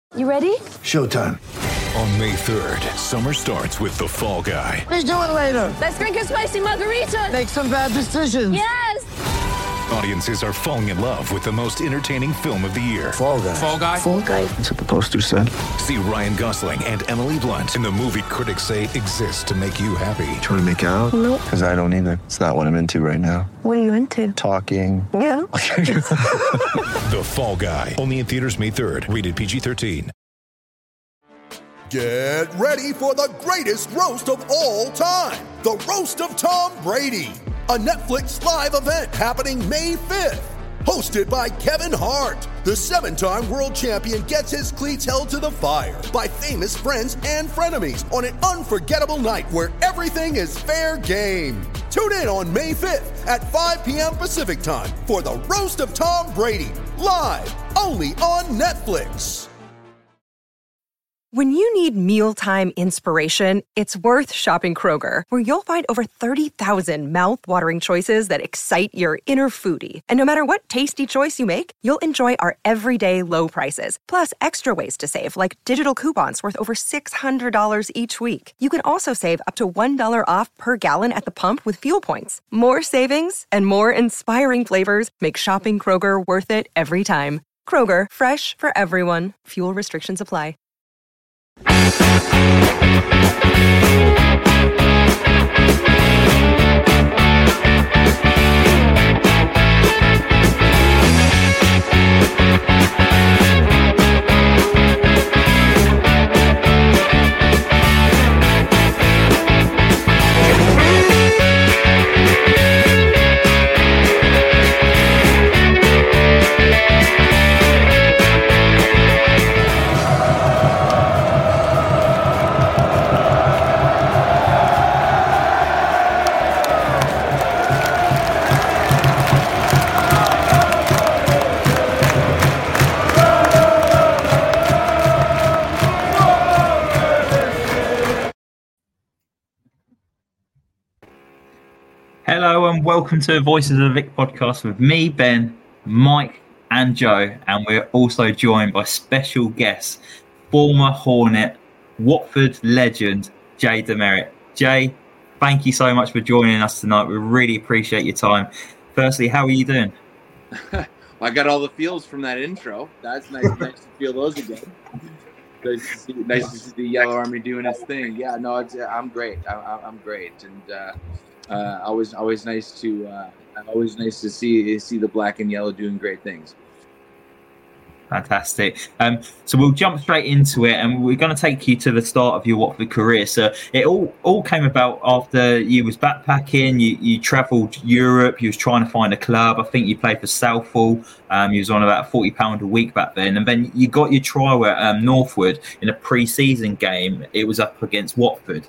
You ready? Showtime. On May 3rd, summer starts with The Fall Guy. Let's do it later. Let's drink a spicy margarita. Make some bad decisions. Yes! Audiences are falling in love with the most entertaining film of the year. Fall Guy. Fall Guy? Fall Guy. That's what the poster said. See Ryan Gosling and Emily Blunt in the movie critics say exists to make you happy. Trying to make it out? Nope. Because I don't either. It's not what I'm into right now. What are you into? Talking. Yeah. The Fall Guy. Only in theaters May 3rd. Rated PG-13. Get ready for the greatest roast of all time. The Roast of Tom Brady. A Netflix live event happening May 5th. Hosted by Kevin Hart. The 7-time world champion gets his cleats held to the fire by famous friends and frenemies on an unforgettable night where everything is fair game. Tune in on May 5th at 5 p.m. Pacific time for the Roast of Tom Brady. Live only on Netflix. When you need mealtime inspiration, it's worth shopping Kroger, where you'll find over 30,000 mouth-watering choices that excite your inner foodie. And no matter what tasty choice you make, you'll enjoy our everyday low prices, plus extra ways to save, like digital coupons worth over $600 each week. You can also save up to $1 off per gallon at the pump with fuel points. More savings and more inspiring flavors make shopping Kroger worth it every time. Kroger, fresh for everyone. Fuel restrictions apply. Hello and welcome to Voices of the Vic podcast with me, Ben, Mike and Joe, and we're also joined by special guests, former Hornet, Watford legend, Jay Demerit. Jay, thank you so much for joining us tonight. We really appreciate your time. Firstly, how are you doing? I got all the feels from that intro. That's nice to feel those again. Nice to see the Yellow Army doing its thing. Yeah, no, I'm great. I'm great, and always nice to see the black and yellow doing great things. Fantastic. So we'll jump straight into it, and we're going to take you to the start of your Watford career. So it all came about after you was backpacking. You travelled Europe. You was trying to find a club. I think you played for Southall. You was on about £40 a week back then, and then you got your trial at Northwood in a pre-season game. It was up against Watford.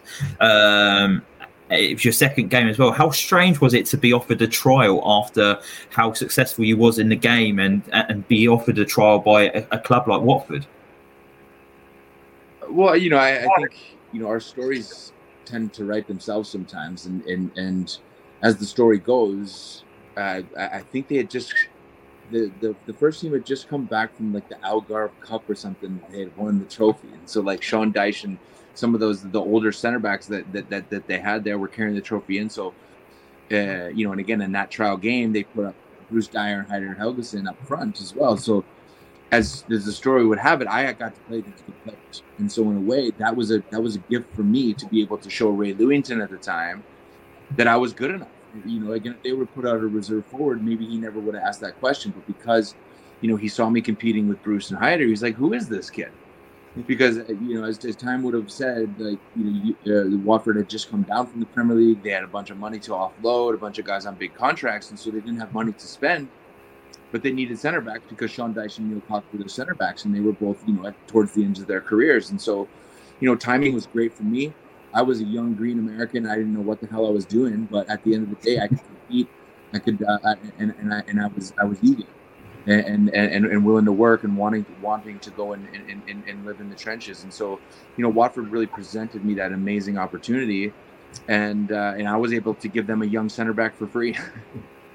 It was your second game as well. How strange was it to be offered a trial after how successful you was in the game and be offered a trial by a club like Watford? Well, I think, our stories tend to write themselves sometimes. And as the story goes, I think they had just, the first team had just come back from like the Algarve Cup or something. They had won the trophy. And so like Sean Dyche and some of the older center backs that they had there were carrying the trophy in. So, and again, in that trial game, they put up Bruce Dyer and Heider Helgeson up front as well. So as the story would have it, I got to play against good players. And so in a way, that was a gift for me to be able to show Ray Lewington at the time that I was good enough. Again, if they would put out a reserve forward, maybe he never would have asked that question. But because, he saw me competing with Bruce and Heider, he's like, who is this kid? Because, as time would have said, like, Watford had just come down from the Premier League. They had a bunch of money to offload, a bunch of guys on big contracts, and so they didn't have money to spend. But they needed center backs because Sean Dyche and Neil Cox were their center backs, and they were both, towards the ends of their careers. And so, timing was great for me. I was a young green American. I didn't know what the hell I was doing, but at the end of the day, I could compete. I could, I was eager. And willing to work and wanting to go and live in the trenches. And so, Watford really presented me that amazing opportunity, and I was able to give them a young center back for free.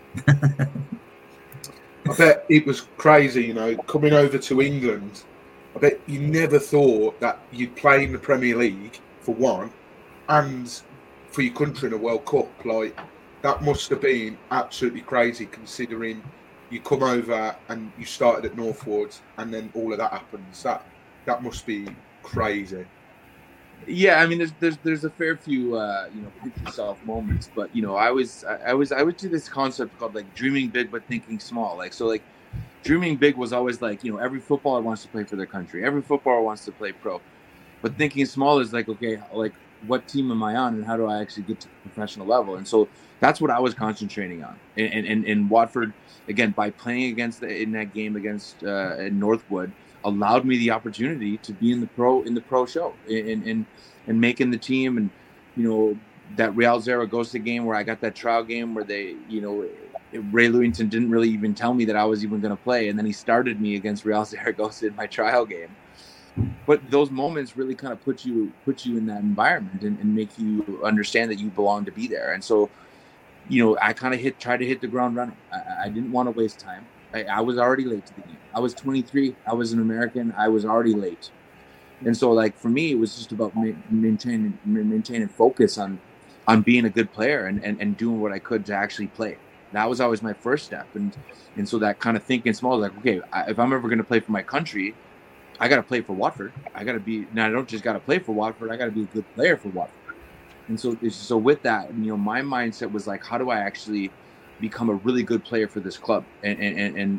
I bet it was crazy, coming over to England I bet you never thought that you'd play in the Premier League for one, and for your country in a World Cup. Like, that must have been absolutely crazy, considering you come over and you started at Northwood, and then all of that happens. That must be crazy. Yeah, I mean, there's a fair few pinch yourself moments, but I would do this concept called like dreaming big but thinking small. Dreaming big was always like, every footballer wants to play for their country, every footballer wants to play pro, but thinking small is like, okay, like what team am I on and how do I actually get to the professional level? And so that's what I was concentrating on. And Watford, again, by playing in that game against Northwood, allowed me the opportunity to be in the pro show and making the team. And that Real Zaragoza game where I got that trial game where they Ray Lewington didn't really even tell me that I was even going to play, and then he started me against Real Zaragoza in my trial game. But those moments really kind of put you in that environment and make you understand that you belong to be there. And so I kind of tried to hit the ground running. I didn't want to waste time. I was already late to the game. I was 23. I was an American. I was already late. And so, like, for me, it was just about maintaining focus on being a good player and doing what I could to actually play. That was always my first step. And so that kind of thinking small, like, okay, if I'm ever going to play for my country, I got to play for Watford. I don't just got to play for Watford. I got to be a good player for Watford. And so with that, my mindset was like, how do I actually become a really good player for this club? And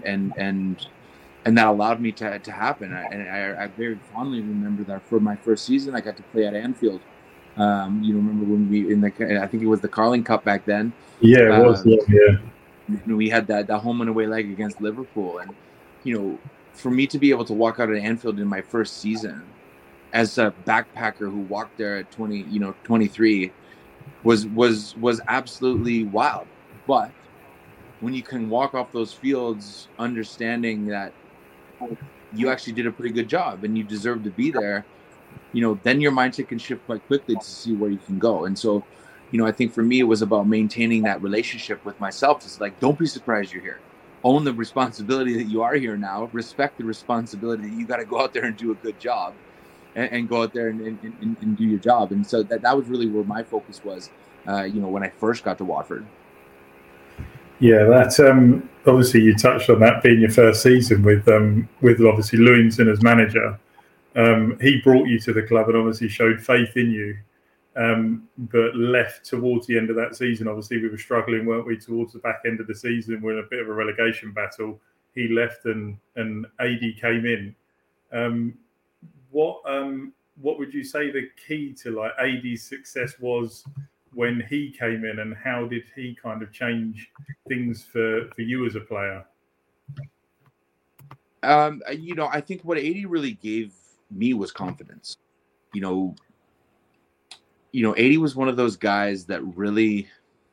that allowed me to happen. I very fondly remember that for my first season, I got to play at Anfield. Remember when I think it was the Carling Cup back then. Yeah, it was. Yeah. We had that home and away leg against Liverpool, and for me to be able to walk out at Anfield in my first season as a backpacker who walked there at 23 was absolutely wild. But when you can walk off those fields understanding that you actually did a pretty good job and you deserve to be there, then your mindset can shift quite quickly to see where you can go. And so, I think for me, it was about maintaining that relationship with myself. It's like, don't be surprised you're here. Own the responsibility that you are here now. Respect the responsibility that you got to go out there and do a good job and go out there and do your job. And so that was really where my focus was, when I first got to Watford. Yeah, that's obviously you touched on that being your first season with obviously Lewington as manager. He brought you to the club and obviously showed faith in you, but left towards the end of that season. Obviously, we were struggling, weren't we, towards the back end of the season? We're in a bit of a relegation battle. He left and AD came in. What would you say the key to like AD's success was when he came in, and how did he kind of change things for you as a player? I think what AD really gave me was confidence. AD was one of those guys that really,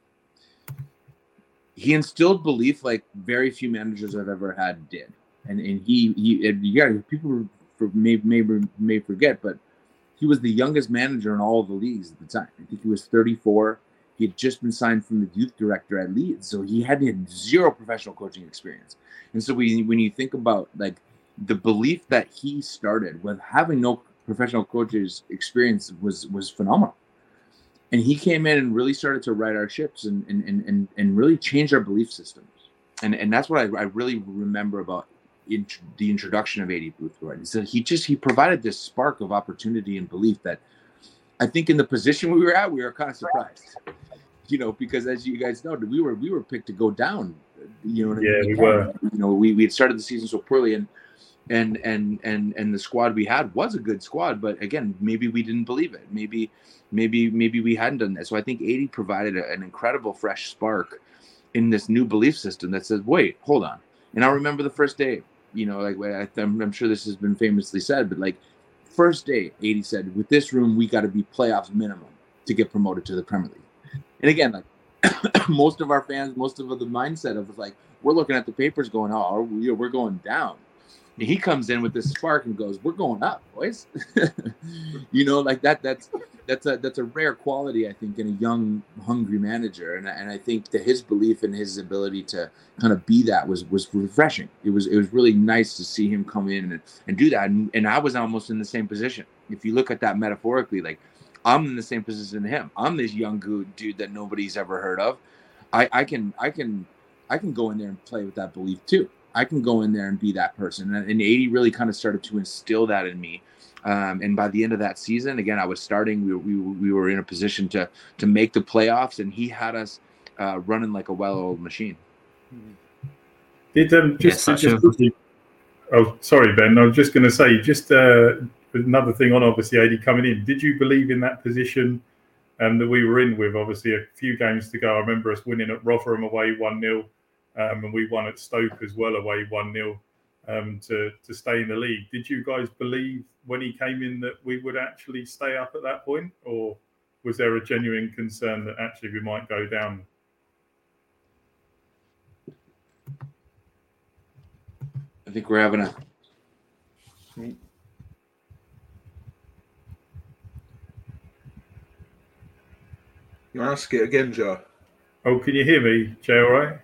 he instilled belief like very few managers I've ever had did. And people may forget, but he was the youngest manager in all of the leagues at the time. I think he was 34. He had just been signed from the youth director at Leeds, so he had zero professional coaching experience. And so when you think about like the belief that he started with having no professional coaches experience was phenomenal. And he came in and really started to right our ships and really change our belief systems. And that's what I really remember about the introduction of AD Boothroyd. So he provided this spark of opportunity and belief that I think in the position we were at, we were kind of surprised, because as you guys know, we were picked to go down. We were. We had started the season so poorly, and the squad we had was a good squad, but again, maybe we didn't believe it. Maybe we hadn't done that. So I think AD provided an incredible fresh spark in this new belief system that says, wait, hold on. And I remember the first day, I'm sure this has been famously said, but like first day, AD said, with this room, we got to be playoffs minimum to get promoted to the Premier League. And again, like most of our fans, most of the mindset of like, we're looking at the papers going, oh, we're going down. And he comes in with this spark and goes, we're going up, boys. Like that's that's a rare quality, I think, in a young, hungry manager, and I think that his belief in his ability to kind of be that was refreshing. It was really nice to see him come in and do that, and I was almost in the same position. If you look at that metaphorically, like I'm in the same position as him. I'm this young dude that nobody's ever heard of. I can go in there and play with that belief too. I can go in there and be that person, and 80 really kind of started to instill that in me. And by the end of that season, again, I was starting. We were in a position to make the playoffs, and he had us running like a well-oiled machine. Did oh, sorry, Ben. I was just going to say, just another thing on obviously 80 coming in. Did you believe in that position that we were in with obviously a few games to go? I remember us winning at Rotherham away 1-0, and we won at Stoke as well away 1-0. To stay in the league. Did you guys believe when he came in that we would actually stay up at that point, or was there a genuine concern that actually we might go down? I think we're having a... You ask it again, Joe? Oh, can you hear me, Jay, all right?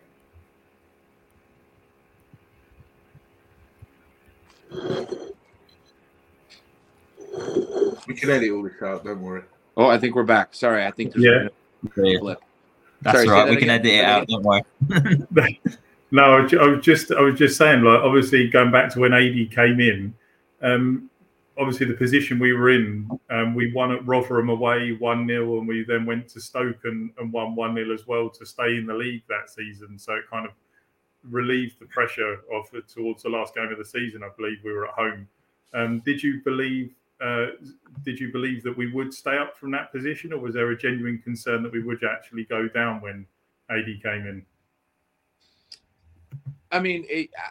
We can edit all this out, don't worry. Oh, I think we're back. Sorry, I think there's a blip. That's all right. We can edit it out. Don't worry. No, I was just saying, like, obviously going back to when AD came in, obviously the position we were in, we won at Rotherham away 1-0, and we then went to Stoke and won 1-0 as well to stay in the league that season. So it kind of relieved the pressure towards the last game of the season. I believe we were at home. Did you believe that we would stay up from that position, or was there a genuine concern that we would actually go down when AD came in? I mean,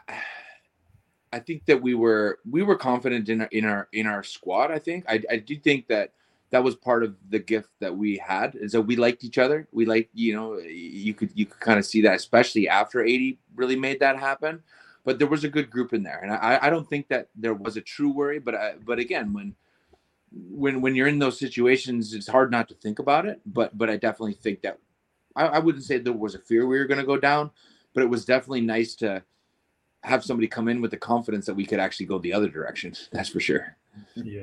I think that we were confident in our squad. I think I do think that was part of the gift that we had, is that we liked each other. We liked, you could kind of see that, especially after 80 really made that happen. But there was a good group in there, and I don't think that there was a true worry. But again, when you're in those situations, it's hard not to think about it. But I definitely think that I wouldn't say there was a fear we were going to go down, but it was definitely nice to have somebody come in with the confidence that we could actually go the other direction. That's for sure. Yeah.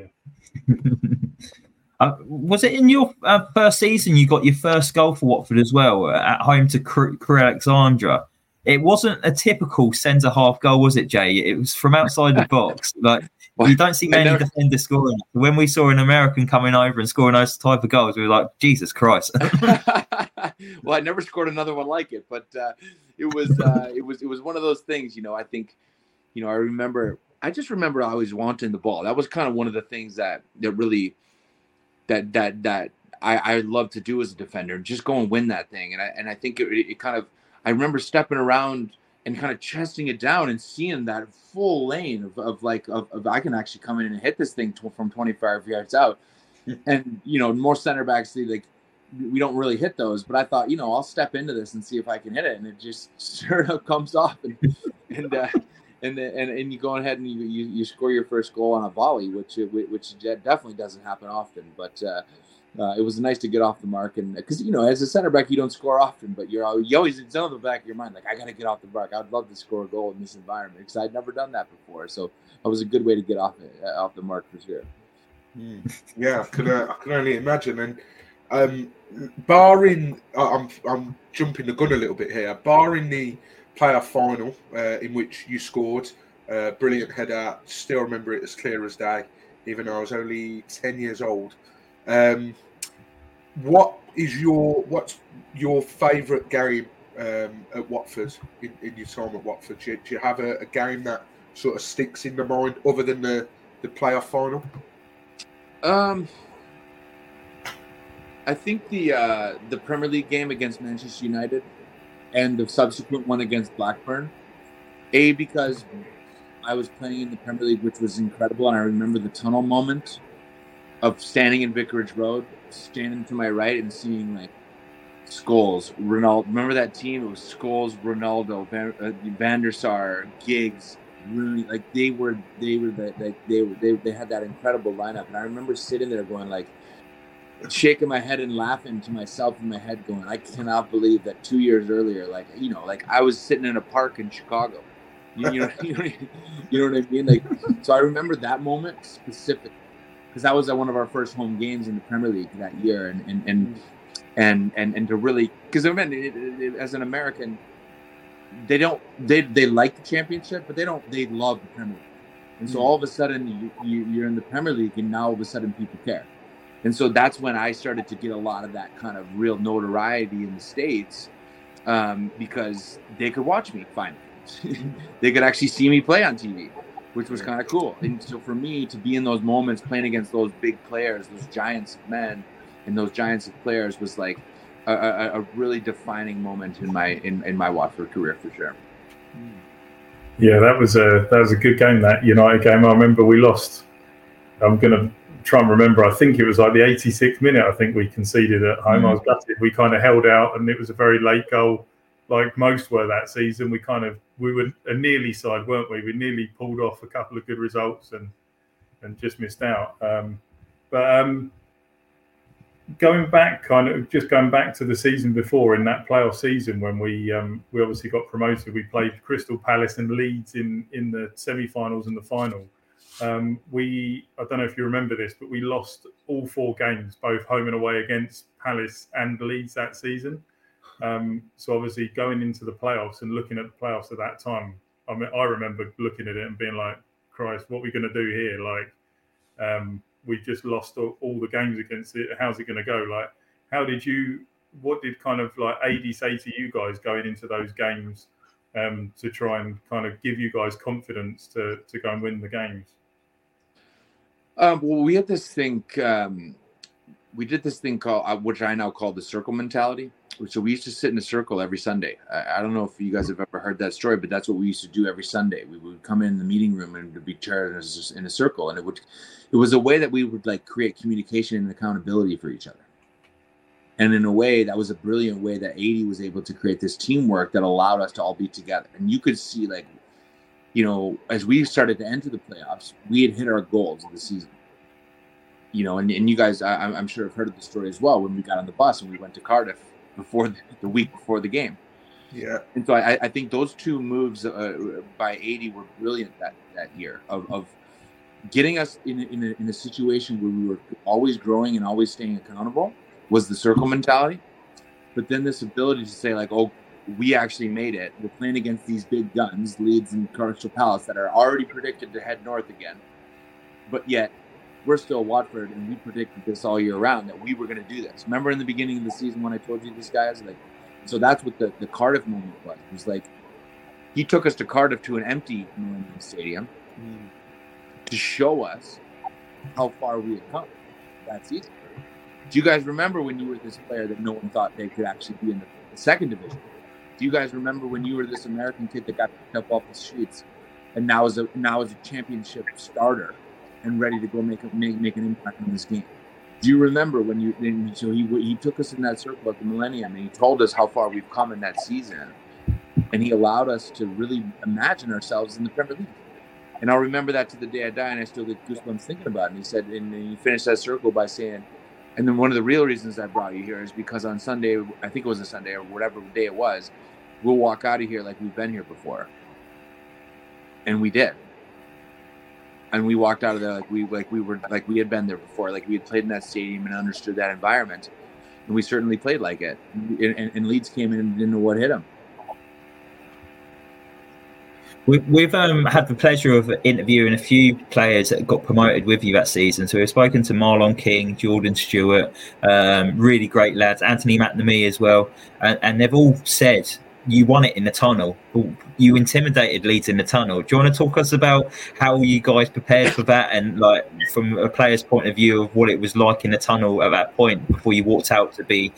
Was it in your first season you got your first goal for Watford as well, at home to Crewe Alexandra? It wasn't a typical centre-half goal, was it, Jay? It was from outside the box. Like, you don't see many defenders scoring. When we saw an American coming over and scoring those type of goals, we were like, Jesus Christ. Well, I never scored another one like it, but it was one of those things, I think, I just remember always wanting the ball. That was kind of one of the things that really that I love to do as a defender, just go and win that thing. And I think it kind of, I remember stepping around and kind of chesting it down and seeing that full lane of I can actually come in and hit this thing from 25 yards out. And, more center backs, we don't really hit those, but I thought, I'll step into this and see if I can hit it. And it just sort of comes off and you go ahead and you score your first goal on a volley, which definitely doesn't happen often. But it was nice to get off the mark, and because as a center back you don't score often, but you always, it's on the back of your mind, like, I got to get off the mark. I'd love to score a goal in this environment because I'd never done that before. So that was a good way to get off the mark for sure. Yeah, I can only imagine. And barring, I'm jumping the gun a little bit here. Barring the playoff final in which you scored, brilliant header. Still remember it as clear as day, even though I was only 10 years old. What's your favourite game at Watford in your time at Watford? Do you have a game that sort of sticks in the mind other than the playoff final? I think the Premier League game against Manchester United and the subsequent one against Blackburn. Because I was playing in the Premier League, which was incredible, and I remember the tunnel moment of standing in Vicarage Road, standing to my right and seeing like Scholes, Ronaldo. Remember that team? It was Scholes, Ronaldo, Van der Sar, Giggs, Rooney. Like they had that incredible lineup, and I remember sitting there going like, shaking my head and laughing to myself in my head, going, I cannot believe that 2 years earlier, like I was sitting in a park in Chicago. You know what I mean? Like, so I remember that moment specifically because that was one of our first home games in the Premier League that year, and to really, because as an American, they like the championship, but they love the Premier League, and so all of a sudden you're in the Premier League, and now all of a sudden people care. And so that's when I started to get a lot of that kind of real notoriety in the States, because they could watch me finally. They could actually see me play on TV, which was kind of cool. And so for me to be in those moments playing against those big players, those giants of men and those giants of players, was like a really defining moment in my Watford career for sure. Yeah, that was a good game, that United game. I remember we lost. I'm gonna try and remember. I think it was like the 86th minute. I think we conceded at home. I was gutted. We kind of held out, and it was a very late goal, like most were that season. We were a nearly side, weren't we? We nearly pulled off a couple of good results and just missed out. Going back to the season before, in that playoff season when we obviously got promoted, we played Crystal Palace and Leeds in the semi-finals and the final. I don't know if you remember this, but we lost all 4 games, both home and away, against Palace and Leeds that season. So obviously going into the playoffs and looking at the playoffs at that time, I mean, I remember looking at it and being like, Christ, what are we going to do here? Like, we just lost all the games against it. How's it going to go? Like, what did kind of like AD say to you guys going into those games, to try and kind of give you guys confidence to go and win the games? Well, we had this thing, we did this thing called, which I now call the circle mentality. So we used to sit in a circle every Sunday. I don't know if you guys have ever heard that story, but that's what we used to do every Sunday. We would come in the meeting room and be chaired in a circle, and it was a way that we would like create communication and accountability for each other. And in a way, that was a brilliant way that 80 was able to create this teamwork that allowed us to all be together. And you could see, like, as we started to enter the playoffs, we had hit our goals of the season. And you guys, I'm sure have heard of the story as well, when we got on the bus and we went to Cardiff before the week before the game. Yeah. And so I think those 2 moves by 80 were brilliant that year of getting us in a situation where we were always growing and always staying accountable, was the circle mentality. But then this ability to say, like, oh, we actually made it. We're playing against these big guns, Leeds and Crystal Palace, that are already predicted to head north again. But yet we're still Watford, and we predicted this all year round, that we were going to do this. Remember in the beginning of the season when I told you this, guys? Like, so that's what the Cardiff moment was. It was like, he took us to Cardiff, to an empty Millennium Stadium, to show us how far we had come that season. Do you guys remember when you were this player that no one thought they could actually be in the second division? Do you guys remember when you were this American kid that got picked up off the streets and now is a championship starter and ready to go make an impact on this game? Do you remember when he took us in that circle at the Millennium, and he told us how far we've come in that season, and he allowed us to really imagine ourselves in the Premier League. And I'll remember that to the day I die, and I still get goosebumps thinking about it. And he said, and he finished that circle by saying, and then one of the real reasons I brought you here is because on Sunday, I think it was a Sunday or whatever day it was, we'll walk out of here like we've been here before. And we did. And we walked out of there like we had been there before, like we had played in that stadium and understood that environment. And we certainly played like it. And Leeds came in and didn't know what hit them. We've had the pleasure of interviewing a few players that got promoted with you that season. So we've spoken to Marlon King, Jordan Stewart, really great lads, Anthony McNamee as well. And they've all said you won it in the tunnel. You intimidated Leeds in the tunnel. Do you want to talk us about how you guys prepared for that, and like from a player's point of view of what it was like in the tunnel at that point before you walked out to be,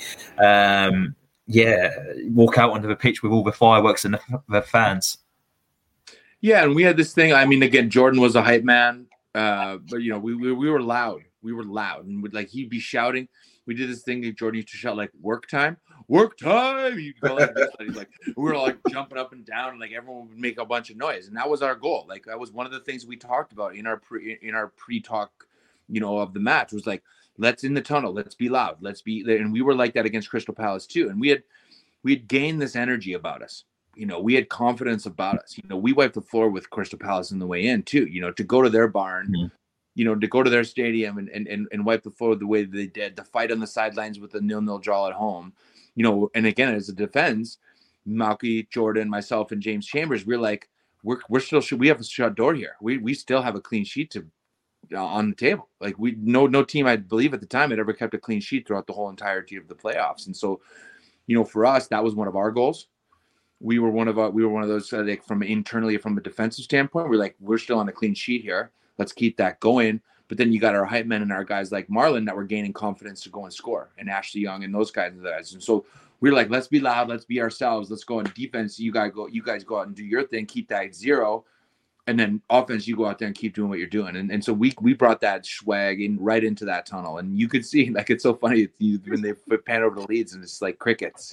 walk out onto the pitch with all the fireworks and the fans? Yeah, and we had this thing. I mean, again, Jordan was a hype man, but we were loud. We were loud, and he'd be shouting. We did this thing that Jordan used to shout like "work time." He'd go like this. We were like jumping up and down, and like everyone would make a bunch of noise, and that was our goal. Like that was one of the things we talked about in our pre-talk of the match was like, let's in the tunnel, let's be loud, let's be, and we were like that against Crystal Palace too. And we had gained this energy about us. We had confidence about us. We wiped the floor with Crystal Palace on the way in too, to go to their barn, to go to their stadium and wipe the floor the way that they did, to fight on the sidelines with a 0-0 draw at home, and again, as a defense, Malky, Jordan, myself, and James Chambers, we're like, we're still, we have a shut door here. We still have a clean sheet on the table. Like no team, I believe at the time, had ever kept a clean sheet throughout the whole entirety of the playoffs. And so, for us, that was one of our goals. We were one of those like from internally, from a defensive standpoint, we're still on a clean sheet here. Let's keep that going. But then you got our hype men and our guys like Marlon that were gaining confidence to go and score, and Ashley Young and those guys. And so we're like, let's be loud, let's be ourselves, let's go on defense. You guys go out and do your thing, keep that 0. And then offense, you go out there and keep doing what you're doing. And so we brought that swag right into that tunnel. And you could see, like, it's so funny when they pan over the Leeds and it's like crickets.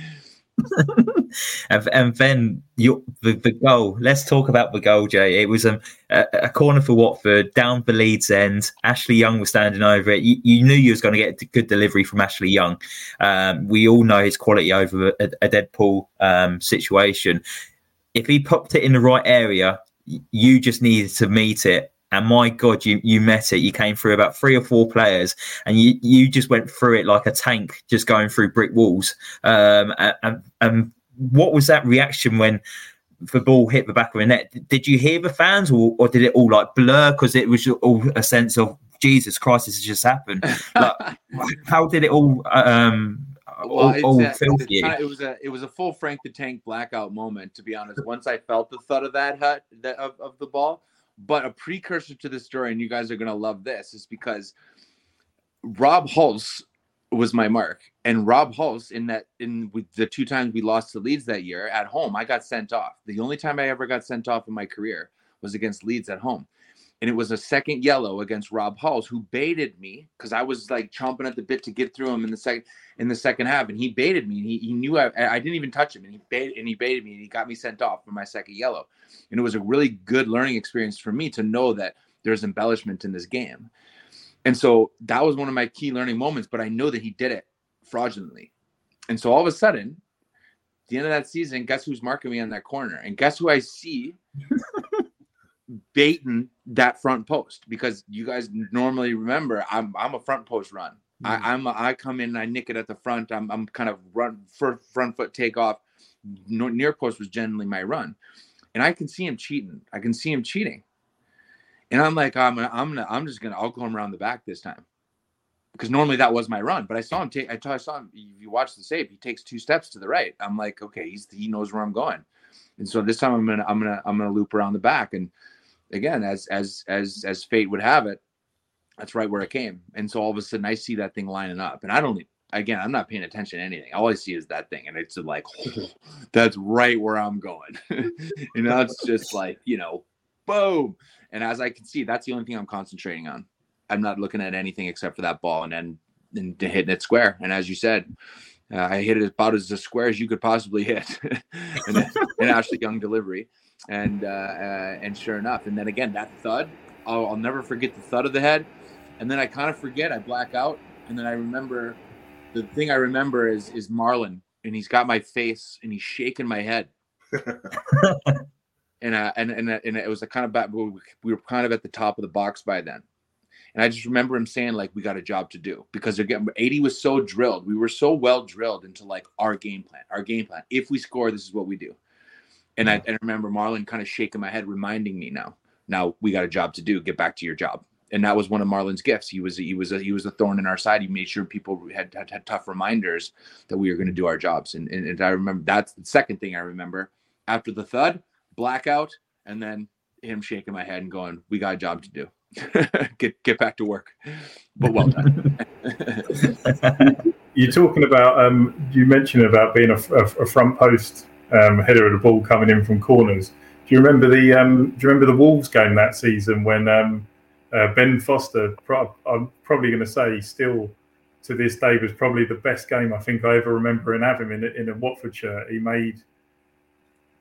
And then the goal. Let's talk about the goal, Jay. It was a corner for Watford down the Leeds end. Ashley Young was standing over it. You knew you was going to get a good delivery from Ashley Young. We all know his quality over a Deadpool situation. If he popped it in the right area, you just needed to meet it. And my God, you met it. You came through about 3 or 4 players, and you just went through it like a tank, just going through brick walls. And what was that reaction when the ball hit the back of the net? Did you hear the fans, or did it all like blur? Because it was all a sense of, Jesus Christ, this has just happened. Like, how did it all feel for you? It was a full Frank the Tank blackout moment, to be honest. Once I felt the thud of that of the ball. But a precursor to the story, and you guys are going to love this, is because Rob Hulse was my mark. And Rob Hulse, in the 2 times we lost to Leeds that year at home, I got sent off. The only time I ever got sent off in my career was against Leeds at home. And it was a second yellow against Rob Hulse, who baited me because I was like chomping at the bit to get through him in the second half. And he baited me. And he knew I didn't even touch him. And he baited me, and he got me sent off for my second yellow. And it was a really good learning experience for me to know that there's embellishment in this game. And so that was one of my key learning moments, but I know that he did it fraudulently. And so all of a sudden, at the end of that season, guess who's marking me on that corner? And guess who I see baiting that front post? Because you guys normally remember, I'm a front post run. I come in and I nick it at the front. I'm kind of run for front foot takeoff. Near post was generally my run. And I can see him cheating. And I'm like, I'll go him around the back this time. Because normally that was my run. But I saw him I saw him, if you watch the save, he takes 2 steps to the right. I'm like, okay, he knows where I'm going. And so this time I'm gonna loop around the back. And again, as fate would have it, that's right where it came. And so all of a sudden I see that thing lining up. And I'm not paying attention to anything. All I see is that thing. And it's like, oh, that's right where I'm going. And that's just like, boom. And as I can see, that's the only thing I'm concentrating on. I'm not looking at anything except for that ball and hitting it square. And as you said, I hit it about as square as you could possibly hit. an Ashley Young delivery. And sure enough. And then again, that thud, I'll never forget the thud of the head. And then I kind of forget, I black out. And then I remember, the thing I remember is Marlon, and he's got my face and he's shaking my head. And it was a kind of bad, we were kind of at the top of the box by then. And I just remember him saying, like, we got a job to do, because again, 80 was so drilled. We were so well drilled into like our game plan. If we score, this is what we do. And I remember Marlon kind of shaking my head, reminding me now we got a job to do, get back to your job. And that was one of Marlon's gifts. He was a thorn in our side. He made sure people had tough reminders that we were going to do our jobs. And I remember, that's the second thing I remember. After the thud, blackout, and then him shaking my head and going, we got a job to do. get back to work. But well done. You're talking about, you mentioned about being a front post header of the ball coming in from corners. Do you remember the Wolves game that season when Ben Foster, I'm probably going to say still to this day, was probably the best game I think I ever remember and have him in a Watford shirt. He made,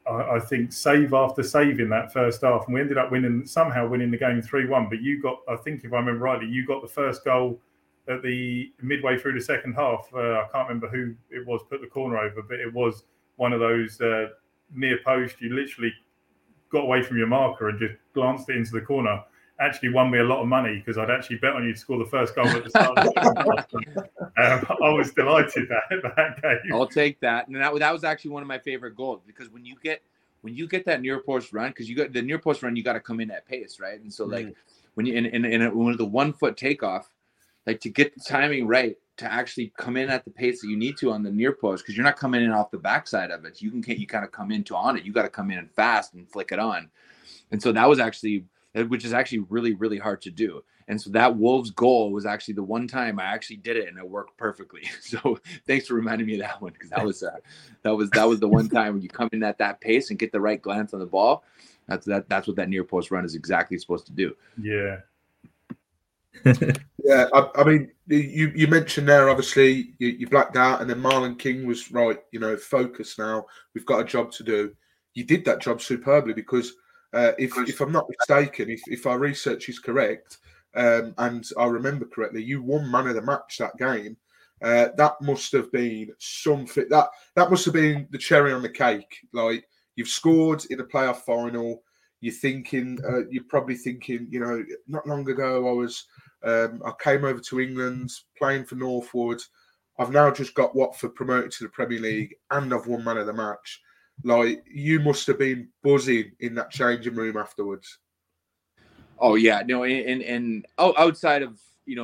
I think save after save in that first half, and we ended up somehow winning the game 3-1. But you got, I think if I remember rightly, you got the first goal at the midway through the second half. I can't remember who it was put the corner over, but it was one of those near post. You literally got away from your marker and just glanced it into the corner. Actually won me a lot of money because I'd actually bet on you to score the first goal at the start of the second half. I was delighted that game. I'll take that. And that was actually one of my favorite goals, because when you get that near post run, because you got the near post run, you got to come in at pace, right? And so like when you in the 1 foot takeoff, like to get the timing right to actually come in at the pace that you need to on the near post, because you're not coming in off the backside of it. You kind of come into on it. You got to come in fast and flick it on. And so that was actually, which is actually really, really hard to do. And so that Wolves goal was actually the one time I actually did it, and it worked perfectly. So thanks for reminding me of that one, because that was the one time when you come in at that pace and get the right glance on the ball. That's what that near post run is exactly supposed to do. Yeah. Yeah, I mean, you mentioned there, obviously, you blacked out, and then Marlon King was right, focus now. We've got a job to do. You did that job superbly, because if I'm not mistaken, if our research is correct, and I remember correctly, you won man of the match that game. That must have been something. That must have been the cherry on the cake. Like, you've scored in a playoff final. You're probably thinking, not long ago I came over to England playing for Northwood. I've now just got Watford promoted to the Premier League, and I've won man of the match. Like, you must have been buzzing in that changing room afterwards. Oh yeah, no, and outside of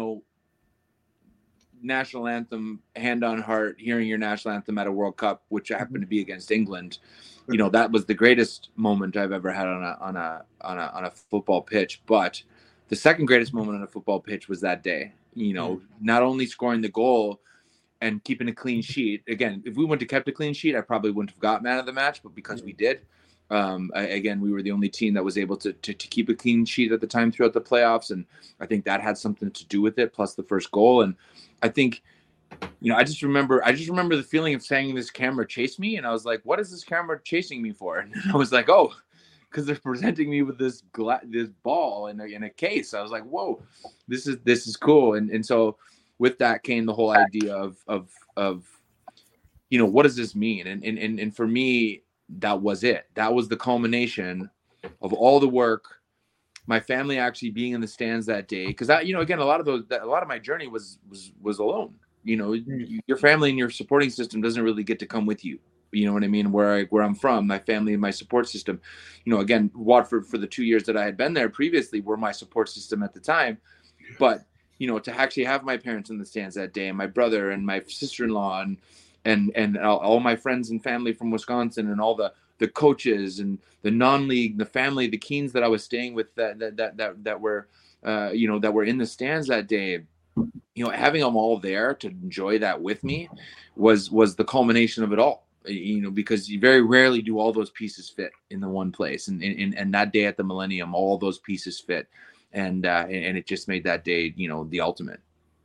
national anthem, hand on heart, hearing your national anthem at a World Cup, which happened to be against England, that was the greatest moment I've ever had on a football pitch. But the second greatest moment on a football pitch was that day. Not only scoring the goal and keeping a clean sheet. Again, if we wouldn't have kept a clean sheet, I probably wouldn't have got man of the match. But because we did, we were the only team that was able to keep a clean sheet at the time throughout the playoffs, and I think that had something to do with it. Plus the first goal, and I think, I just remember the feeling of saying this camera chased me, and I was like, "What is this camera chasing me for?" And I was like, "Oh, because they're presenting me with this ball in a case." I was like, "Whoa, this is cool." And so with that came the whole idea of what does this mean? And for me, that was it. That was the culmination of all the work. My family actually being in the stands that day, because again, a lot of my journey was alone. Your family and your supporting system doesn't really get to come with you. You know what I mean? Where I'm from, my family and my support system, again, Watford for the 2 years that I had been there previously were my support system at the time. But, to actually have my parents in the stands that day, and my brother and my sister-in-law and all my friends and family from Wisconsin, and all the coaches and the non-league, the family, the Keens that I was staying with that were in the stands that day, having them all there to enjoy that with me was the culmination of it all. Because you very rarely do all those pieces fit in the one place, and that day at the Millennium, all those pieces fit, and it just made that day, the ultimate.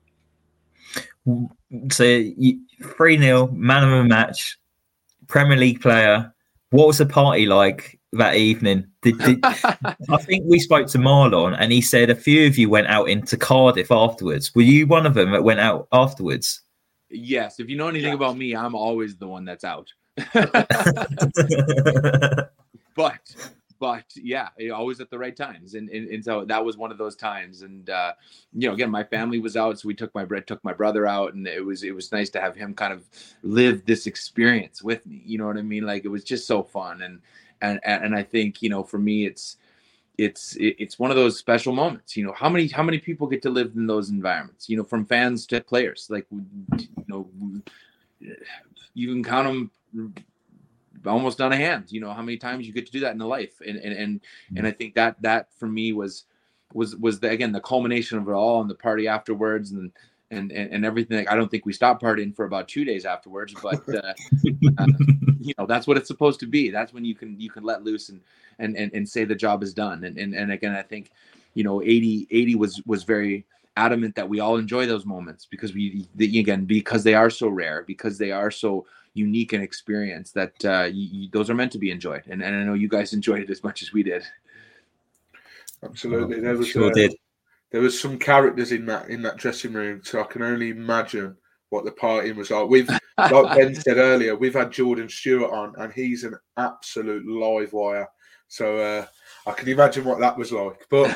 So 3-0, man of the match, Premier League player. What was the party like that evening? I think we spoke to Marlon, and he said a few of you went out into Cardiff afterwards. Were you one of them that went out afterwards? Yes. If you know anything about me, I'm always the one that's out. But yeah, always at the right times. And so that was one of those times. And, again, my family was out. So we took my brother out, and it was nice to have him kind of live this experience with me. You know what I mean? Like, it was just so fun. And I think, for me, it's one of those special moments. How many people get to live in those environments, from fans to players? Like, you can count them almost on a hand, how many times you get to do that in a life. And I think that for me was the culmination of it all, and the party afterwards and everything. I don't think we stopped partying for about 2 days afterwards, but that's what it's supposed to be. That's when you can let loose and say the job is done. And again, I think, 80 was very adamant that we all enjoy those moments because because they are so rare, because they are so unique and experienced, that those are meant to be enjoyed. And I know you guys enjoyed it as much as we did. Absolutely. There was some characters in that dressing room, so I can only imagine what the partying was like. Like Ben said earlier, we've had Jordan Stewart on, and he's an absolute live wire. So I can imagine what that was like. But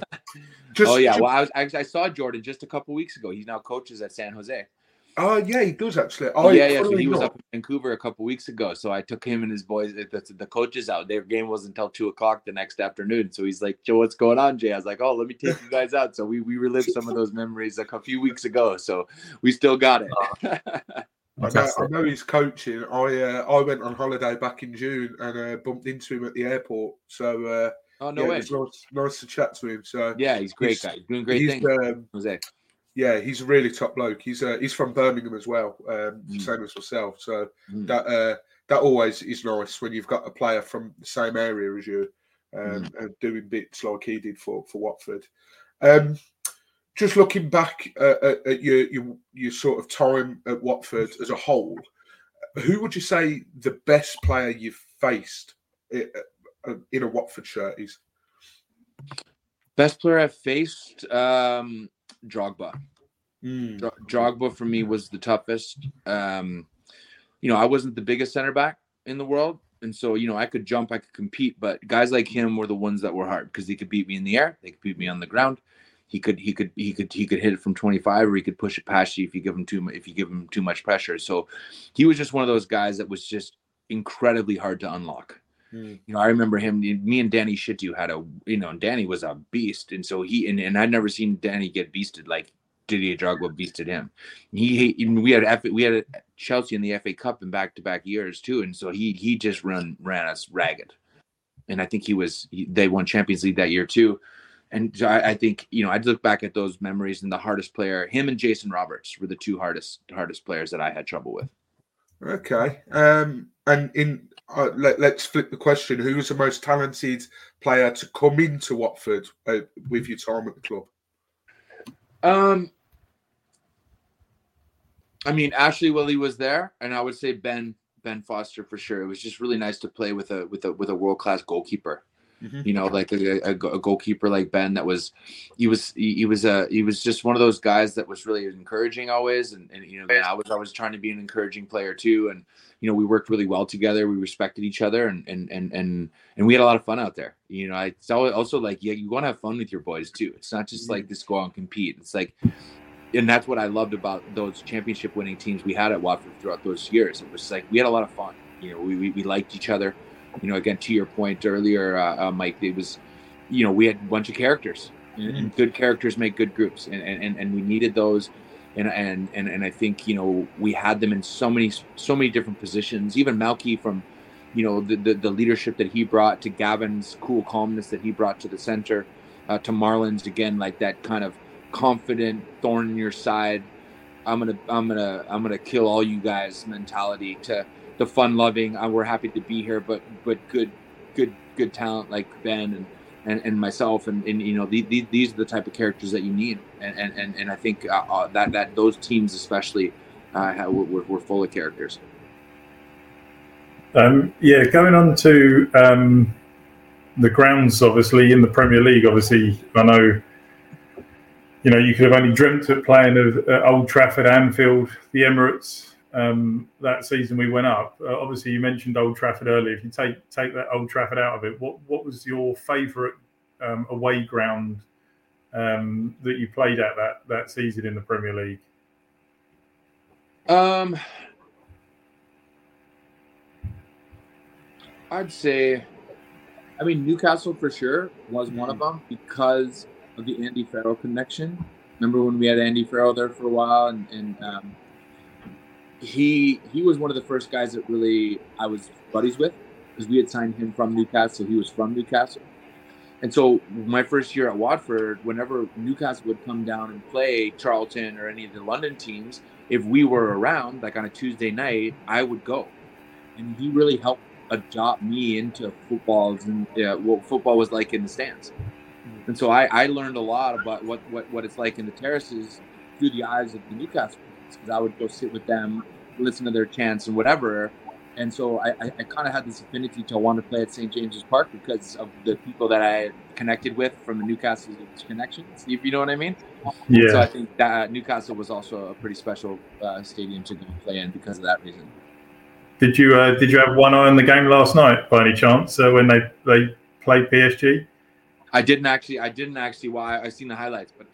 I saw Jordan just a couple weeks ago. He now coaches at San Jose. Oh, yeah, he does actually. So he was up in Vancouver a couple weeks ago. So I took him and his boys, the coaches out. Their game wasn't until 2:00 the next afternoon. So he's like, "Joe, what's going on, Jay?" I was like, "Oh, let me take you guys out." So we relived some of those memories like a few weeks ago. So we still got it. I know he's coaching. I went on holiday back in June and bumped into him at the airport. So way. It was nice to chat to him. So yeah, he's a great guy. He's doing great things. Jose. Yeah, he's a really top bloke. He's from Birmingham as well, same as myself. So that always is nice when you've got a player from the same area as you, and doing bits like he did for Watford. Just looking back at your sort of time at Watford as a whole, who would you say the best player you've faced in a Watford shirt is? Best player I've faced, Drogba. Drogba for me was the toughest. I wasn't the biggest center back in the world, and so I could jump, I could compete, but guys like him were the ones that were hard because he could beat me in the air, they could beat me on the ground. He could hit it from 25, or he could push it past you if you give him too much pressure. So he was just one of those guys that was just incredibly hard to unlock. I remember him. Me and Danny Shitu had Danny was a beast, and so and I'd never seen Danny get beasted like Didier Drogba beasted him. We had Chelsea in the FA Cup in back-to-back years too, and so he just ran us ragged. And I think they won Champions League that year too. And so I think I'd look back at those memories, and the hardest player, him and Jason Roberts, were the two hardest players that I had trouble with. Okay, let's flip the question: who was the most talented player to come into Watford with your time at the club? Ashley Willie was there, and I would say Ben Foster for sure. It was just really nice to play with a world-class goalkeeper. Like a goalkeeper like Ben. He was just one of those guys that was really encouraging always, and I was trying to be an encouraging player too, and we worked really well together. We respected each other, and we had a lot of fun out there. It's also like you want to have fun with your boys too. It's not just like just go out and compete. It's like, and that's what I loved about those championship winning teams we had at Watford throughout those years. It was like we had a lot of fun. We liked each other. Again, to your point earlier, Mike, it was, we had a bunch of characters, and good characters make good groups, and we needed those, and I think we had them in so many different positions. Even Malky, from the leadership that he brought, to Gavin's cool calmness that he brought to the center, to Marlon's again, like that kind of confident thorn in your side, I'm gonna kill all you guys mentality, to the fun-loving, we're happy to be here, but good talent like Ben and myself, and these are the type of characters that you need, and I think that those teams especially were full of characters. Going on to the grounds, obviously in the Premier League. Obviously, I know you could have only dreamt of playing at Old Trafford, Anfield, the Emirates. That season we went up. Obviously, you mentioned Old Trafford earlier. If you take that Old Trafford out of it, what was your favourite away ground that you played at that season in the Premier League? I'd say, Newcastle for sure was one of them because of the Andy Farrell connection. Remember when we had Andy Farrell there for a while, and he was one of the first guys that really I was buddies with, because we had signed him from Newcastle. He was from Newcastle. And so my first year at Watford, whenever Newcastle would come down and play Charlton or any of the London teams, if we were around, like on a Tuesday night, I would go. And he really helped adopt me into football and what football was like in the stands. And so I learned a lot about what it's like in the terraces through the eyes of the Newcastle fans, because I would go sit with them, listen to their chants and whatever. And so I kind of had this affinity to want to play at St. James's Park because of the people that I connected with from the Newcastle connections, if you know what I mean. Yeah. So I think that Newcastle was also a pretty special stadium to go play in because of that reason. Did you have one eye on the game last night by any chance when they played PSG? I didn't actually. Well, I seen the highlights, but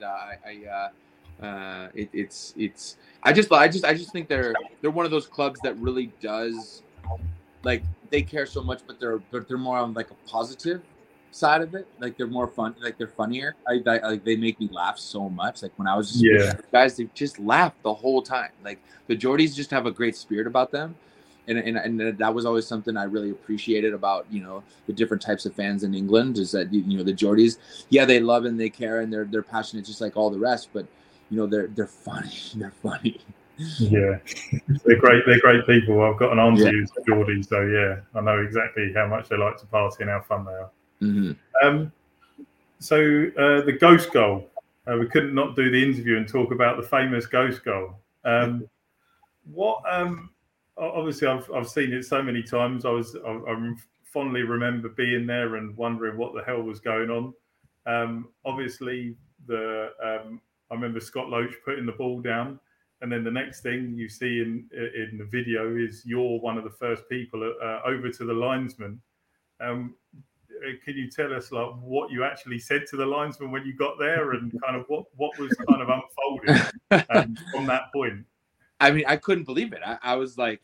it's. I just think they're one of those clubs that really does, like, they care so much, but they're more on like a positive side of it. Like, they're more fun. Like, they're funnier. Like, they make me laugh so much. Like, when I was just guys, they just laugh the whole time. Like, the Geordies just have a great spirit about them. And that was always something I really appreciated about, the different types of fans in England, is that, the Geordies, they love and they care and they're passionate just like all the rest, but they're funny. They're funny. Yeah, they're great people. I've got an auntie who's a Geordie, so I know exactly how much they like to party and how fun they are. Mm-hmm. So the ghost goal, we couldn't not do the interview and talk about the famous ghost goal. Obviously, I've seen it so many times. I fondly remember being there and wondering what the hell was going on. Obviously, I remember Scott Loach putting the ball down, and then the next thing you see in the video is you're one of the first people over to the linesman. Can you tell us what you actually said to the linesman when you got there, and kind of what was kind of unfolding from that point? I mean, I couldn't believe it. I was like,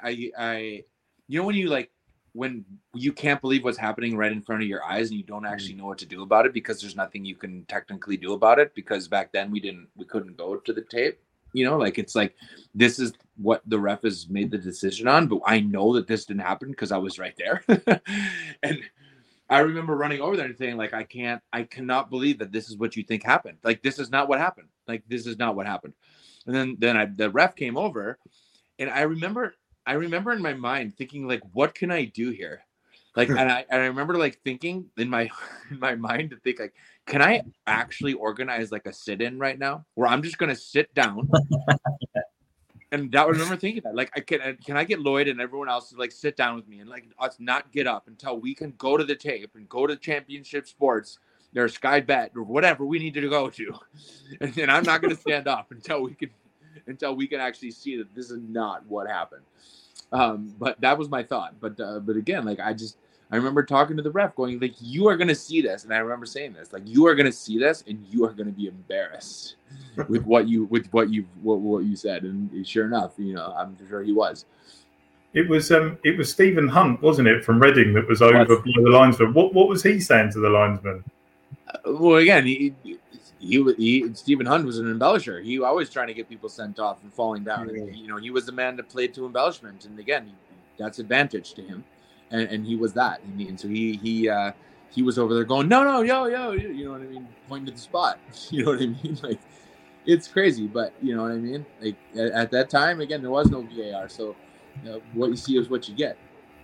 when you can't believe what's happening right in front of your eyes and you don't actually know what to do about it because there's nothing you can technically do about it, because back then we couldn't go to the tape, it's like, this is what the ref has made the decision on, but I know that this didn't happen because I was right there. And I remember running over there and saying, like, I cannot believe that this is what you think happened. Like, this is not what happened. Like, this is not what happened. And then the ref came over, and I remember in my mind thinking, like, what can I do here? Like, and I remember, like, thinking in my mind to think, like, can I actually organize like a sit-in right now where I'm just gonna sit down? And I remember thinking that, like, can I get Lloyd and everyone else to, like, sit down with me and, like, us not get up until we can go to the tape and go to Championship Sports or Sky Bet or whatever we need to go to, and I'm not going to stand up until we can actually see that this is not what happened. But that was my thought. But again, like, I remember talking to the ref, going, like, you are going to see this, and I remember saying this, like, you are going to see this, and you are going to be embarrassed with what you said. And sure enough, I'm sure he was. It was Stephen Hunt, wasn't it, from Reading, that was over by the linesman. What was he saying to the linesman? Well, again, he Stephen Hunt was an embellisher. He always trying to get people sent off and falling down. And, he was the man that played to embellishment, and again, that's advantage to him. And he was that, and so he was over there going, no, yo, you know what I mean, pointing to the spot, you know what I mean, like, it's crazy, but you know what I mean, like, at that time, again, there was no VAR, so what you see is what you get.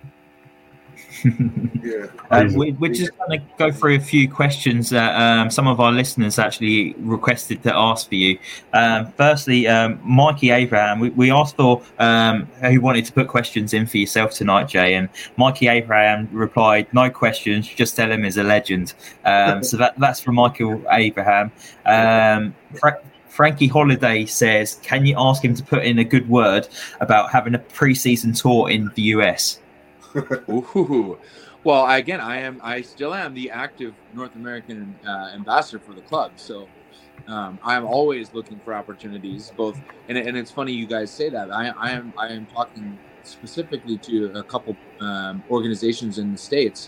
We're just going to go through a few questions that some of our listeners actually requested to ask for you. Firstly, Mikey Abraham, we asked for who wanted to put questions in for yourself tonight, Jay, and Mikey Abraham replied, no questions, just tell him he's a legend. So that's from Michael Abraham. Frankie Holiday says, can you ask him to put in a good word about having a pre-season tour in the US? Ooh. Well, again, I still am the active North American ambassador for the club, so I'm always looking for opportunities. Both, and it's funny you guys say that. I am talking specifically to a couple organizations in the States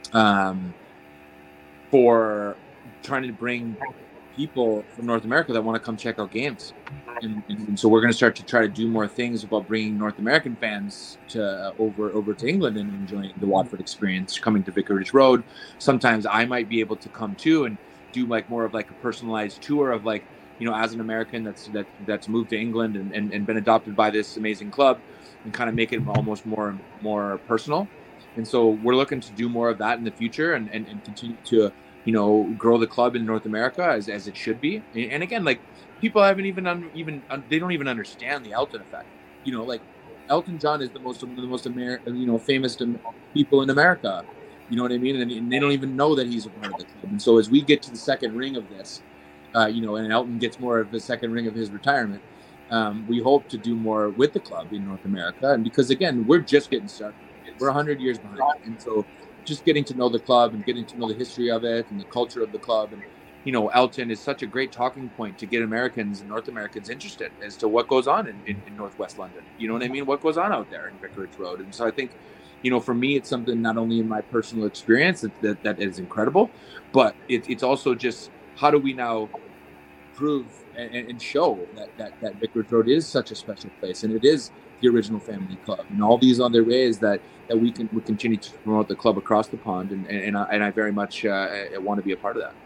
for trying to bring people from North America that want to come check out games. And so we're going to start to try to do more things about bringing North American fans to over to England and enjoying the Watford experience, coming to Vicarage Road. Sometimes I might be able to come too and do like more of like a personalized tour of, like, as an American that's moved to England and been adopted by this amazing club, and kind of make it almost more personal. And so we're looking to do more of that in the future and continue to grow the club in North America as it should be. And again, like, people haven't they don't even understand the Elton effect. Like, Elton John is one of the most famous people in America. You know what I mean? And they don't even know that he's a part of the club. And so as we get to the second ring of this, and Elton gets more of the second ring of his retirement, we hope to do more with the club in North America. And because, again, we're just getting started. We're 100 years behind. And so just getting to know the club and getting to know the history of it and the culture of the club. And, Elton is such a great talking point to get Americans and North Americans interested as to what goes on in Northwest London. You know what I mean? What goes on out there in Vicarage Road. And so I think, for me, it's something not only in my personal experience that is incredible, but it's also just, how do we now prove and show that Vicarage Road is such a special place, and it is the original family club, and all these other ways that we continue to promote the club across the pond, and I very much want to be a part of that.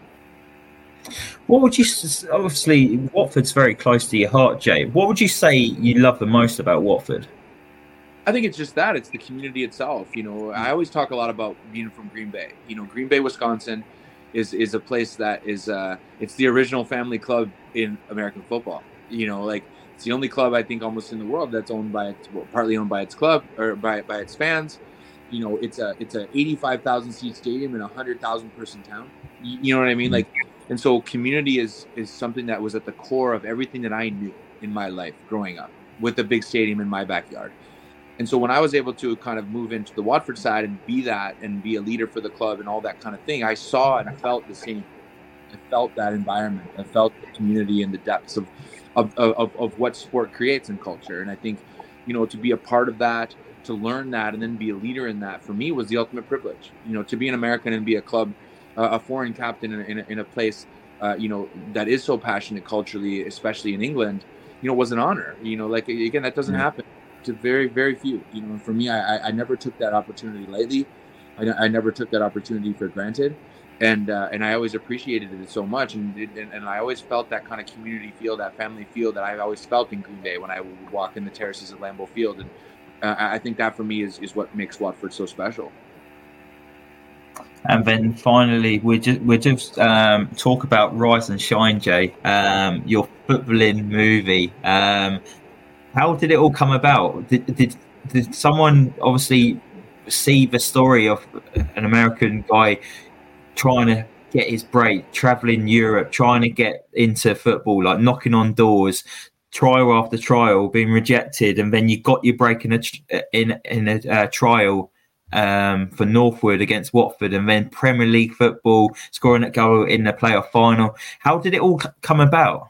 What would you, obviously Watford's very close to your heart, Jay. What would you say you love the most about Watford? I think it's just that. It's the community itself. I always talk a lot about being from Green Bay. Green Bay, Wisconsin is a place that is, it's the original family club in American football. Like, it's the only club, I think, almost in the world that's partly owned by its club or by its fans. It's a 85,000 seat stadium in a 100,000 person town. You know what I mean? Like, and so community is something that was at the core of everything that I knew in my life growing up, with a big stadium in my backyard. And so when I was able to kind of move into the Watford side and be that and be a leader for the club and all that kind of thing, I saw and I felt the same. I felt that environment. I felt the community and the depths of what sport creates in culture. And I think, to be a part of that, to learn that, and then be a leader in that, for me, was the ultimate privilege. To be an American and be a foreign captain in a place, that is so passionate culturally, especially in England, was an honor. Like, again, that doesn't happen to very, very few. For me, I never took that opportunity lightly. I never took that opportunity for granted. And I always appreciated it so much. And I always felt that kind of community feel, that family feel that I've always felt in Green Bay when I would walk in the terraces at Lambeau Field. And I think that for me is what makes Watford so special. And then finally, we just talk about Rise and Shine, Jay, your footballing movie. How did it all come about? Did someone obviously see the story of an American guy trying to get his break, traveling Europe, trying to get into football, like knocking on doors, trial after trial, being rejected, and then you got your break in a trial for Northwood against Watford, and then Premier League football, scoring a goal in the playoff final? How did it all come about?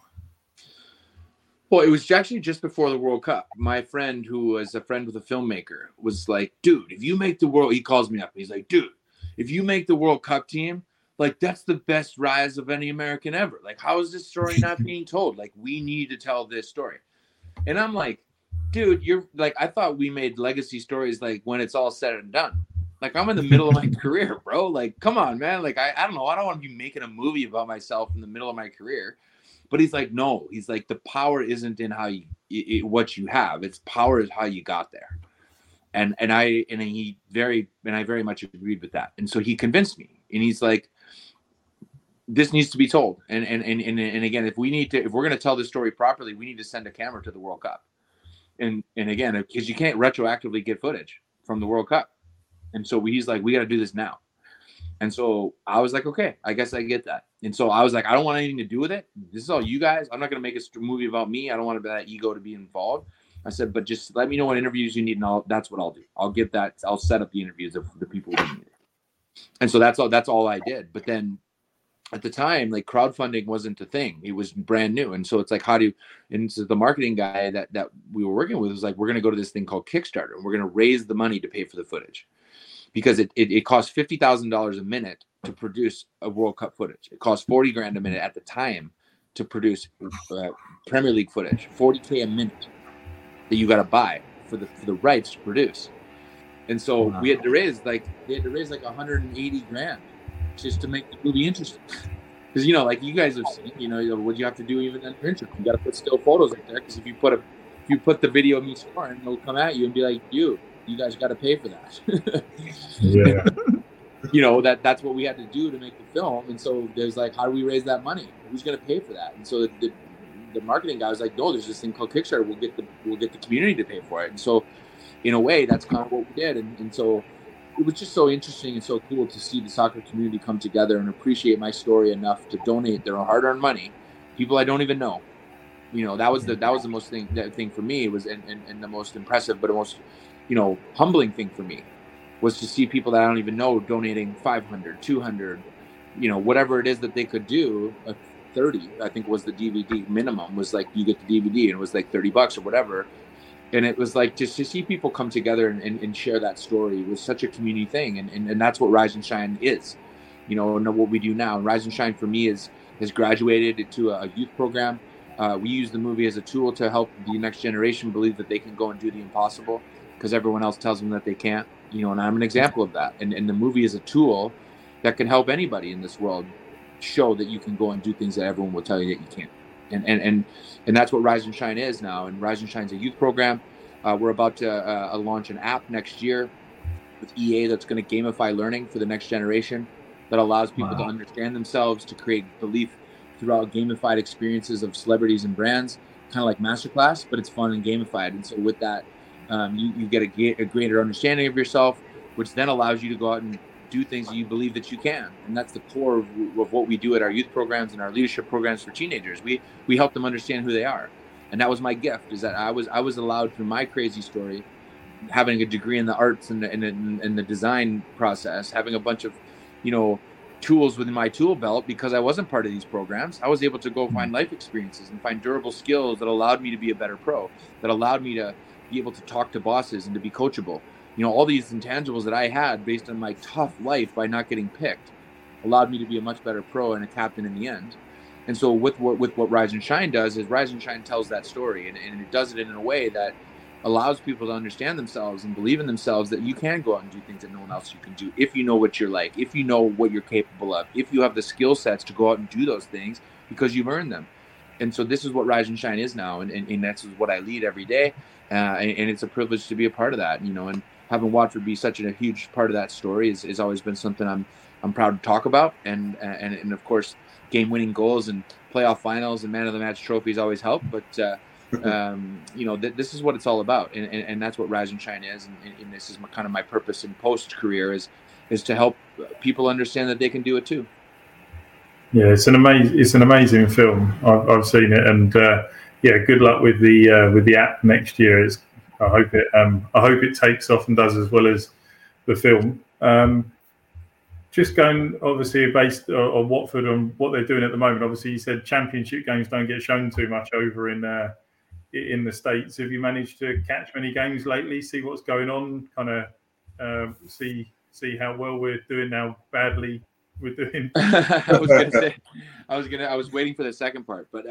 Well, it was actually just before the World Cup. My friend, who was a friend with a filmmaker, was like, dude, if you make the World... He calls me up. He's like, dude, if you make the World Cup team, like, that's the best rise of any American ever. Like, how is this story not being told? Like, we need to tell this story. And I'm like, dude, you're like, I thought we made legacy stories like when it's all said and done. Like, I'm in the middle of my career, bro. Like, come on, man. Like, I don't know. I don't want to be making a movie about myself in the middle of my career. But he's like, no. He's like, the power isn't in how what you have. It's power is how you got there. And I very much agreed with that. And so he convinced me. And he's like, this needs to be told. And again, if we're going to tell this story properly, we need to send a camera to the World Cup. And again, because you can't retroactively get footage from the World Cup. And so he's like, we got to do this now. And so I was like, okay, I guess I get that. And so I was like, I don't want anything to do with it. This is all you guys. I'm not going to make a movie about me. I don't want that ego to be involved. I said, but just let me know what interviews you need, and that's what I'll do. I'll get that. I'll set up the interviews of the people who need it. And so that's all I did. But then at the time, like, crowdfunding wasn't a thing. It was brand new. And so it's like, and so the marketing guy that we were working with was like, we're going to go to this thing called Kickstarter, and we're going to raise the money to pay for the footage. Because it costs $50,000 a minute to produce a World Cup footage. It costs $40,000 a minute at the time to produce Premier League footage. $40K a minute that you got to buy for the rights to produce. And so we had to raise like $180,000 just to make the movie interesting. Because like you guys have seen, what you have to do even in your intro. You got to put still photos up there, because if you put the video of me scoring, they'll come at you and be like, you guys got to pay for that. Yeah. that's what we had to do to make the film. And so there's like, how do we raise that money? Who's going to pay for that? And so the marketing guy was like, no, there's this thing called Kickstarter. We'll get the community to pay for it. And so in a way, that's kind of what we did. And so it was just so interesting and so cool to see the soccer community come together and appreciate my story enough to donate their hard-earned money. People I don't even know. That was the most thing for me was and the most impressive, but the most, humbling thing for me was to see people that I don't even know donating 500, 200, whatever it is that they could do. 30, I think, was the DVD minimum, was like, you get the DVD, and it was like $30 or whatever. And it was like, just to see people come together and share that story was such a community thing. And that's what Rise and Shine is, and what we do now. And Rise and Shine for me has graduated into a youth program. We use the movie as a tool to help the next generation believe that they can go and do the impossible because everyone else tells them that they can't, and I'm an example of that. And the movie is a tool that can help anybody in this world show that you can go and do things that everyone will tell you that you can't. And that's what Rise and Shine is now. And Rise and Shine is a youth program. We're about to launch an app next year with EA that's going to gamify learning for the next generation that allows people to understand themselves, to create belief throughout gamified experiences of celebrities and brands, kind of like Masterclass, but it's fun and gamified. And so with that, you get a greater understanding of yourself, which then allows you to go out and do things that you believe that you can. And that's the core of what we do at our youth programs and our leadership programs for teenagers. We help them understand who they are. And that was my gift, is that I was allowed, through my crazy story, having a degree in the arts and the design process, having a bunch of, tools within my tool belt, because I wasn't part of these programs. I was able to go find life experiences and find durable skills that allowed me to be a better pro, that allowed me to be able to talk to bosses and to be coachable. All these intangibles that I had based on my tough life by not getting picked allowed me to be a much better pro and a captain in the end. And so with what Rise and Shine does is Rise and Shine tells that story, and it does it in a way that allows people to understand themselves and believe in themselves, that you can go out and do things that no one else you can do if you know what you're like, if you know what you're capable of, if you have the skill sets to go out and do those things because you've earned them. And so this is what Rise and Shine is now, and that's what I lead every day, and it's a privilege to be a part of that, and having Watford be such a huge part of that story has always been something I'm proud to talk about, and of course game-winning goals and playoff finals and man of the match trophies always help, but this is what it's all about, and that's what Rise and Shine is, and this is kind of my purpose in post-career is to help people understand that they can do it too. Yeah, it's an amazing film. I've seen it, and good luck with the app next year. I hope it takes off and does as well as the film. Just going, obviously, based on Watford and what they're doing at the moment. Obviously, you said Championship games don't get shown too much over in the States. Have you managed to catch many games lately? See what's going on? Kind of see how well we're doing, how badly we're doing. I was waiting for the second part, but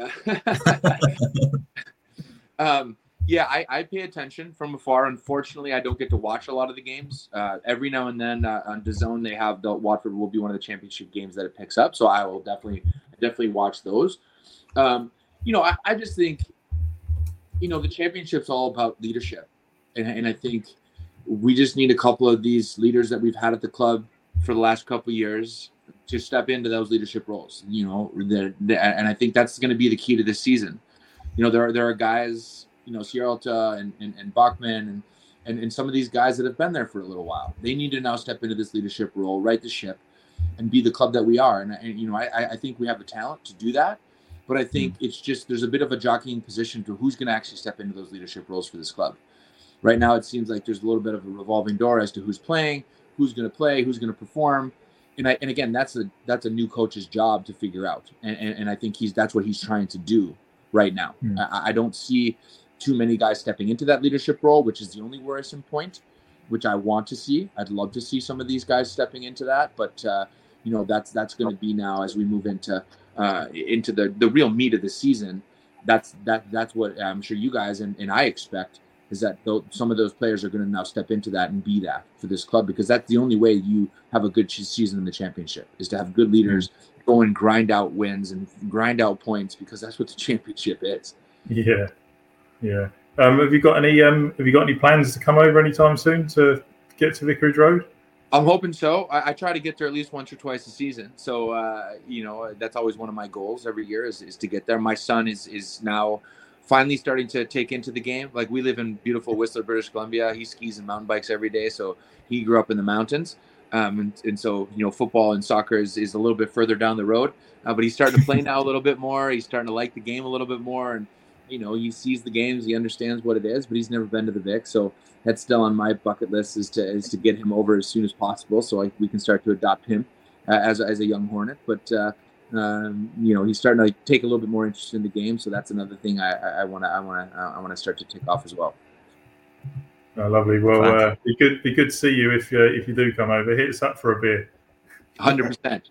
I pay attention from afar. Unfortunately, I don't get to watch a lot of the games. Every now and then on DAZN, they have the Watford will be one of the Championship games that it picks up, so I will definitely watch those. I just think, the Championship's all about leadership, and I think we just need a couple of these leaders that we've had at the club for the last couple of years to step into those leadership roles. And I think that's going to be the key to this season. There are guys, Sierralta and Bachman and some of these guys that have been there for a little while. They need to now step into this leadership role, right the ship, and be the club that we are. And I think we have the talent to do that. But I think it's just there's a bit of a jockeying position to who's going to actually step into those leadership roles for this club. Right now, it seems like there's a little bit of a revolving door as to who's playing, who's going to play, who's going to perform. And again, that's a new coach's job to figure out. And I think that's what he's trying to do right now. I don't see too many guys stepping into that leadership role, which is the only worrisome point, which I want to see. I'd love to see some of these guys stepping into that, but that's going to be now as we move into the real meat of the season. That's what I'm sure you guys and I expect is that some of those players are going to now step into that and be that for this club, because that's the only way you have a good season in the Championship, is to have good leaders go and grind out wins and grind out points, because that's what the Championship is. Yeah. Have you got any plans to come over anytime soon to get to Vicarage Road? I'm hoping so. I try to get there at least once or twice a season. So, that's always one of my goals every year is to get there. My son is now finally starting to take into the game. Like, we live in beautiful Whistler, British Columbia. He skis and mountain bikes every day. So he grew up in the mountains. And so, football and soccer is a little bit further down the road. But he's starting to play now a little bit more. He's starting to like the game a little bit more. And, he sees the games. He understands what it is, but he's never been to the Vic. So that's still on my bucket list is to get him over as soon as possible so we can start to adopt him as a young Hornet. But, he's starting to take a little bit more interest in the game. So that's another thing I want to start to take off as well. Oh, lovely. Well, be good to see you if you do come over. Hit us up for a beer. 100%.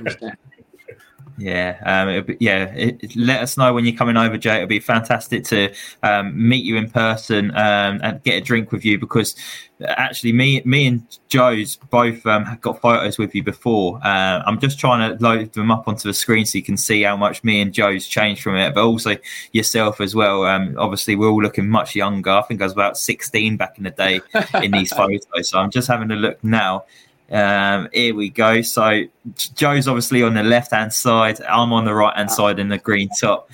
Yeah, let us know when you're coming over, Jay. It'll be fantastic to meet you in person and get a drink with you, because actually me and Joe's both got photos with you before. I'm just trying to load them up onto the screen so you can see how much me and Joe's changed from it, but also yourself as well. Obviously, we're all looking much younger. I think I was about 16 back in the day in these photos, so I'm just having a look now. Here we go. So Joe's obviously on the left hand side, I'm on the right hand side in the green top.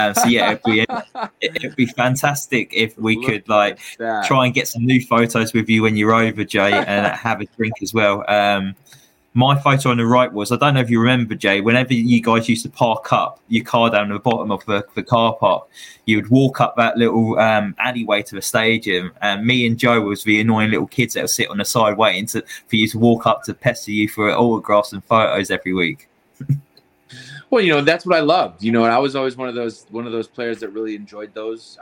It'd be fantastic if we could try and get some new photos with you when you're over, Jay, and have a drink as well. My photo on the right was, I don't know if you remember, Jay, whenever you guys used to park up your car down the bottom of the car park, you would walk up that little alleyway to the stadium, and me and Joe was the annoying little kids that would sit on the side waiting for you to walk up to pester you for autographs and photos every week. Well, that's what I loved. And I was always one of those players that really enjoyed those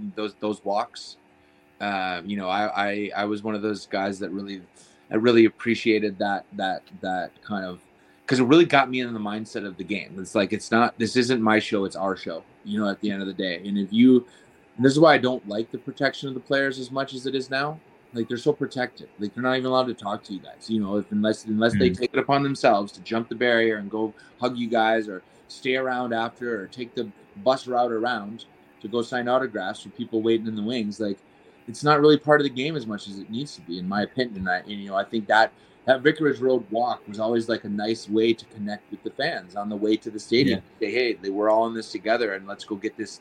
walks. I was one of those guys that I really appreciated that kind of, because it really got me in the mindset of the game. It's like, this isn't my show, it's our show, at the end of the day. And this is why I don't like the protection of the players as much as it is now. Like, they're so protected. Like, they're not even allowed to talk to you guys, unless they take it upon themselves to jump the barrier and go hug you guys, or stay around after, or take the bus route around to go sign autographs for people waiting in the wings. Like, it's not really part of the game as much as it needs to be, in my opinion. I think that Vicarage Road walk was always like a nice way to connect with the fans on the way to the stadium. Yeah. Say, hey, we're all in this together, and let's go get this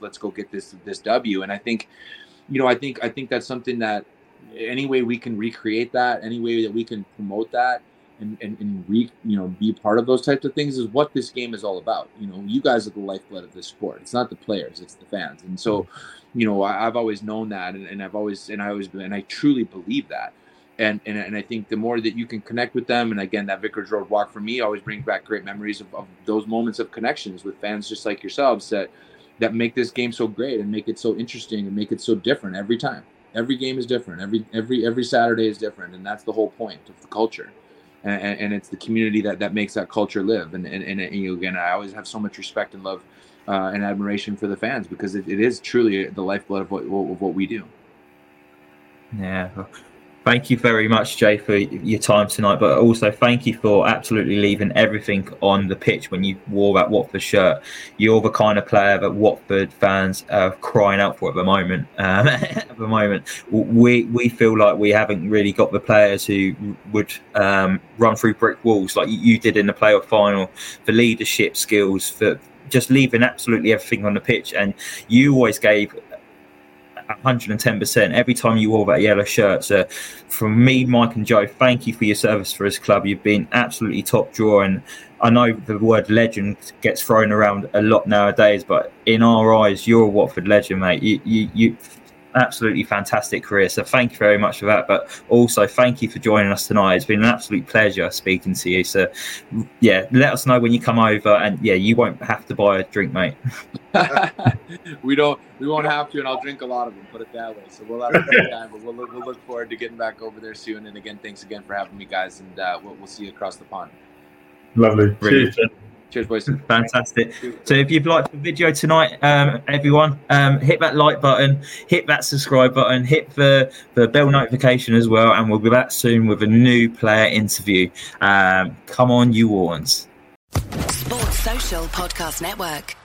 W. And I think, I think that's something that any way we can recreate that, any way that we can promote that, and be part of those types of things is what this game is all about. You guys are the lifeblood of this sport. It's not the players, it's the fans. And so, I've always known that, and I truly believe that. And I think the more that you can connect with them, and again, that Vicarage Road walk for me always brings back great memories of those moments of connections with fans just like yourselves that make this game so great and make it so interesting and make it so different every time. Every game is different. Every Saturday is different, and that's the whole point of the culture. And it's the community that makes that culture live. And again, I always have so much respect and love and admiration for the fans, because it is truly the lifeblood of what we do. Yeah. Thank you very much, Jay, for your time tonight, but also thank you for absolutely leaving everything on the pitch when you wore that Watford shirt. You're the kind of player that Watford fans are crying out for at the moment. At the moment, we feel like we haven't really got the players who would run through brick walls like you did in the playoff final, for leadership skills, for just leaving absolutely everything on the pitch. And you always gave 110% every time you wore that yellow shirt. So from me, Mike and Joe, thank you for your service for this club. You've been absolutely top drawer, and I know the word legend gets thrown around a lot nowadays, but in our eyes, you're a Watford legend, mate. You absolutely fantastic career, so thank you very much for that. But also thank you for joining us tonight. It's been an absolute pleasure speaking to you. So let us know when you come over, and you won't have to buy a drink, mate. We won't have to, and I'll drink a lot of them, put it that way. So we'll have a great time, but we'll look forward to getting back over there soon. And again, thanks again for having me, guys, and we'll see you across the pond. Lovely. Cheers, boys. Fantastic. So if you've liked the video tonight, everyone, hit that like button, hit that subscribe button, hit the bell notification as well, and we'll be back soon with a new player interview. Come on, you Warns. Sports Social Podcast Network.